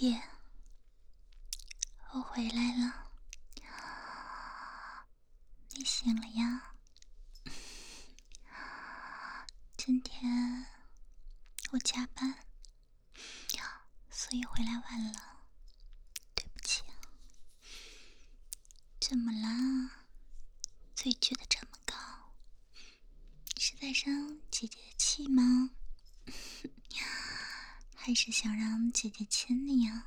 弟，我回来了，你醒了呀？今天我加班，所以回来晚了，对不起。怎么啦？嘴撅得这么高，是在生姐姐的气吗？还是想让姐姐亲你呀？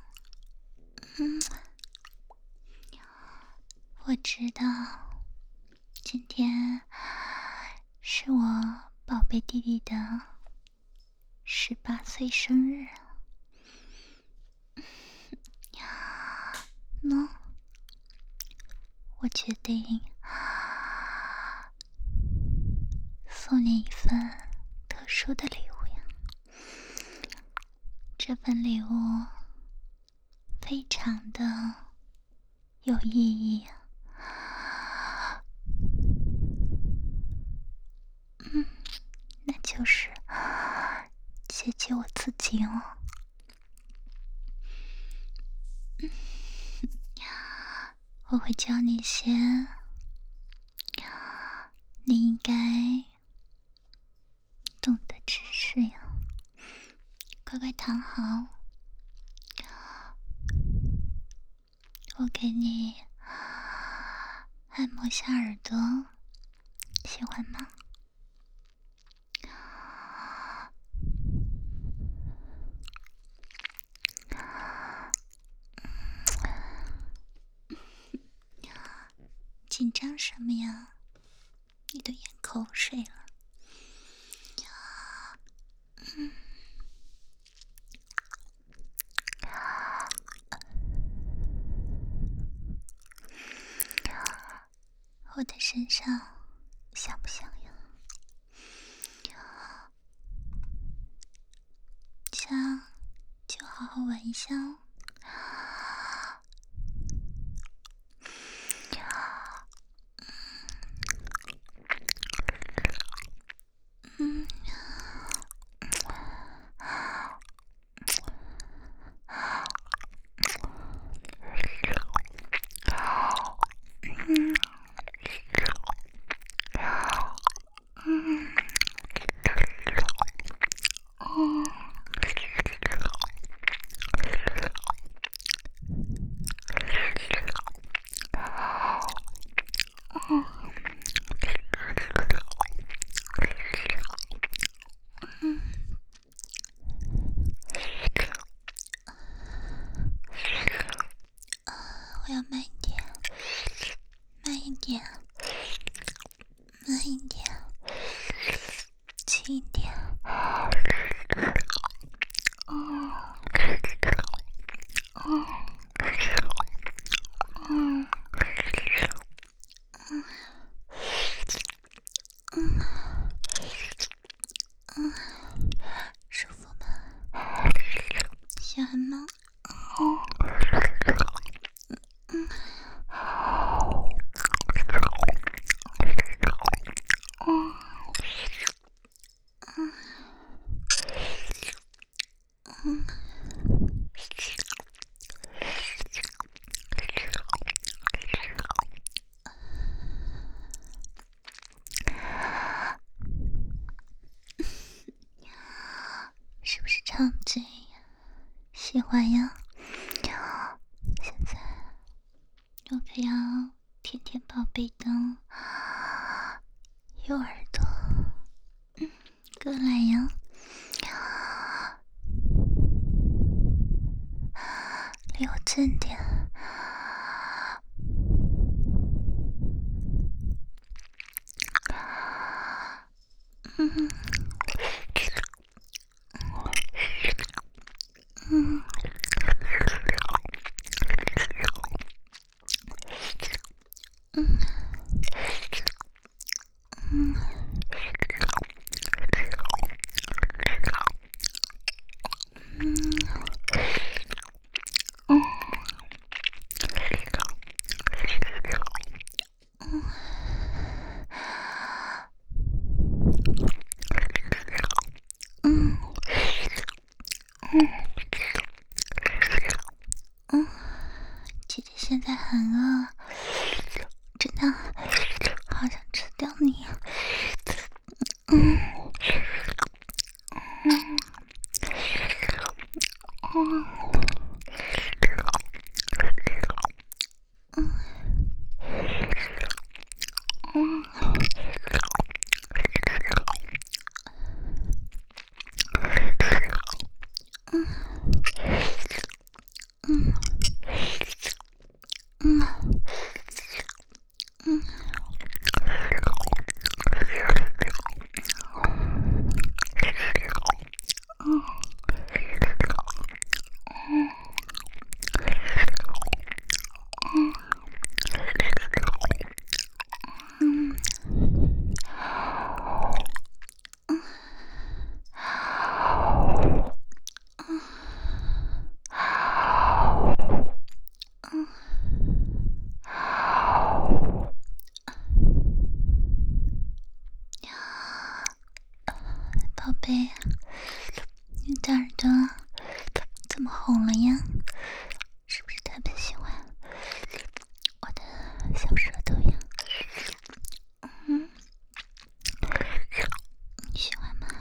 我知道，今天是我宝贝弟弟的18岁生日。喏，我决定送你一份特殊的礼物呀。这份礼物非常的有意义呀。那就是姐姐我自己哦。我会教你些你应该懂的知识呀，乖乖躺好。我给你按摩下耳朵，喜欢吗？紧张什么呀？你都咽口水了。我的身上香不香呀？香就好好闻一下哦。我要慢一点，慢一点，慢一点，轻一点。舒服吗？喜欢吗？是不是超级喜欢呀？现在我可要甜甜宝贝的右耳朵，过来呀，离我近点。 馋啊！真的好想吃掉你。宝贝，你的耳朵怎么红了呀？是不是特别喜欢我的小舌头呀？你喜欢吗？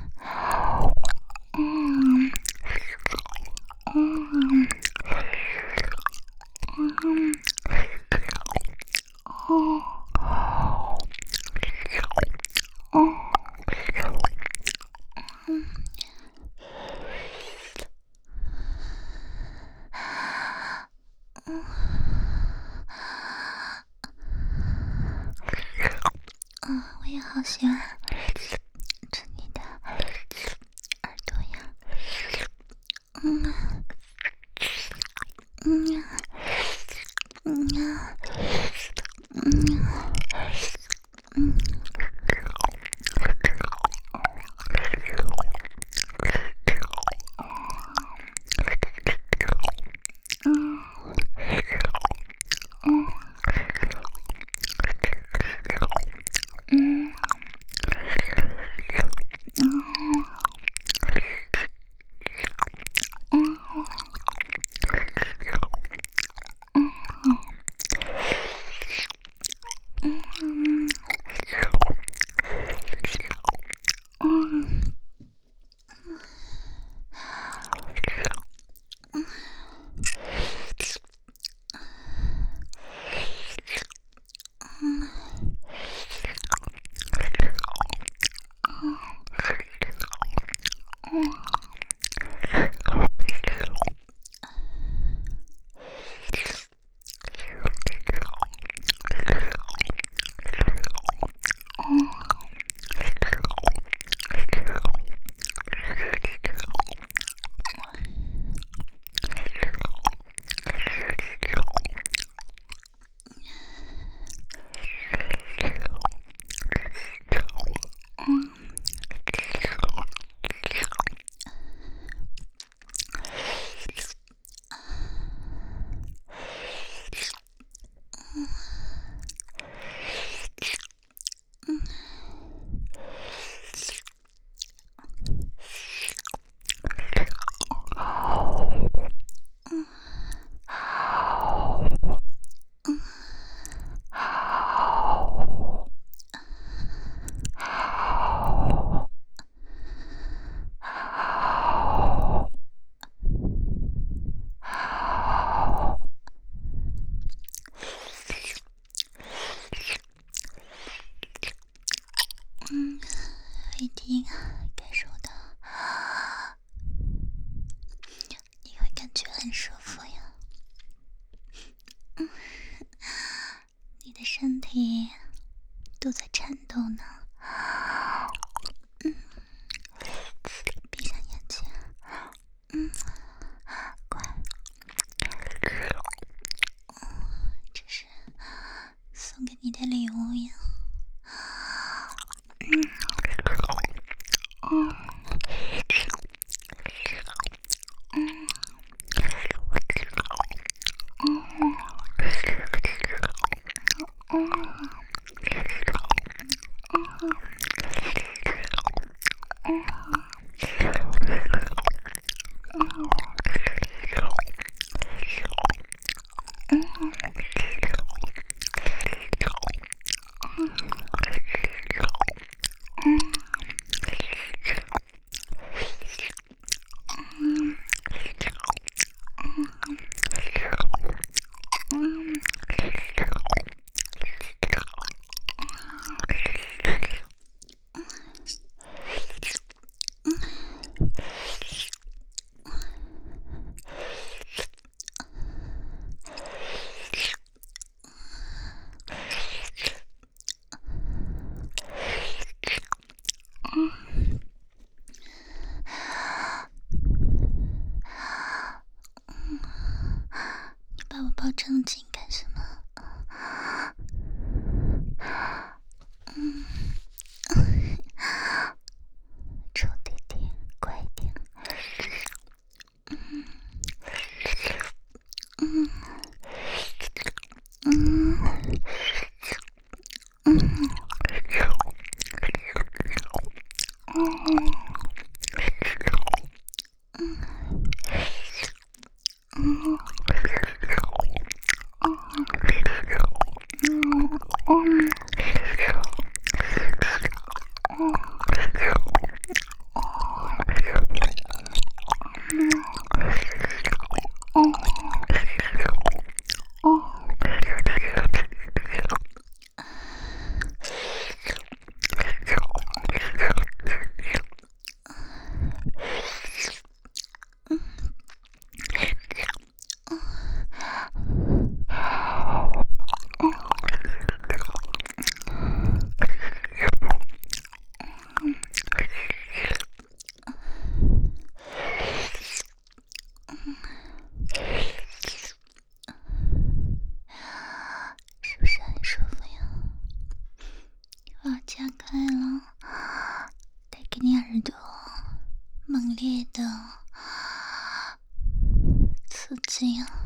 我也好喜欢吃你的耳朵呀。我一定感受到，你会感觉很舒服呀。你的身体都在颤抖呢。闭上眼睛。乖。这是送给你的礼物呀。 你把我抱这么紧干什么？臭弟弟，乖一点。是不是很舒服呀？我要加开了，得给你耳朵猛烈的刺激啊！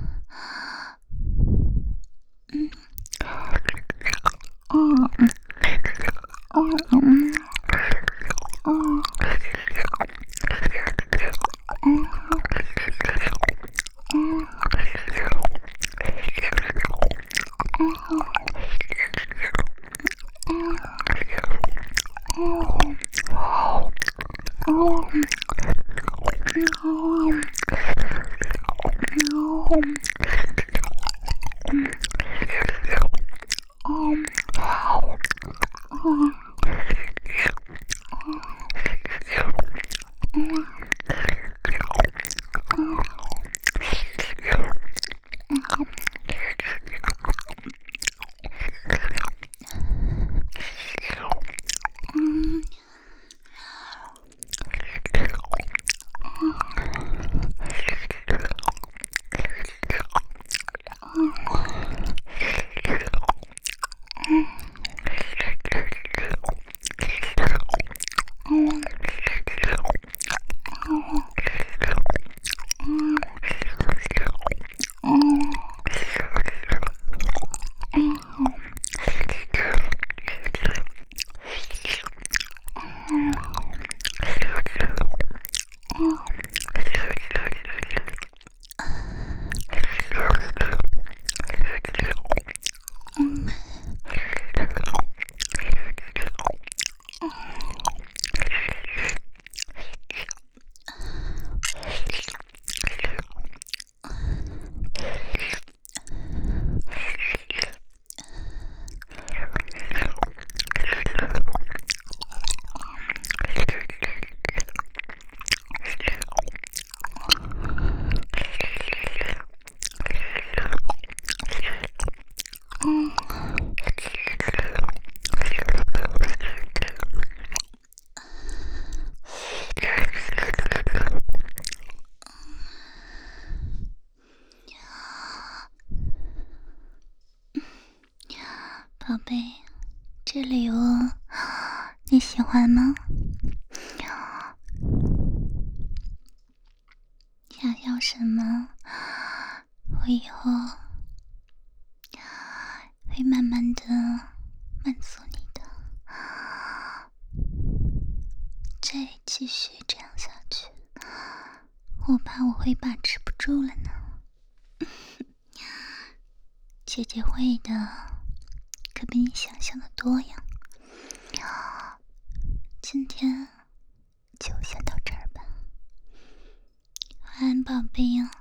宝贝，这礼物你喜欢吗？想要什么，我以后会慢慢的满足你的。再继续这样下去，我怕我会把持不住了呢。姐姐会的，可比你想象的多呀。今天就先到这儿吧，晚安，宝贝呀。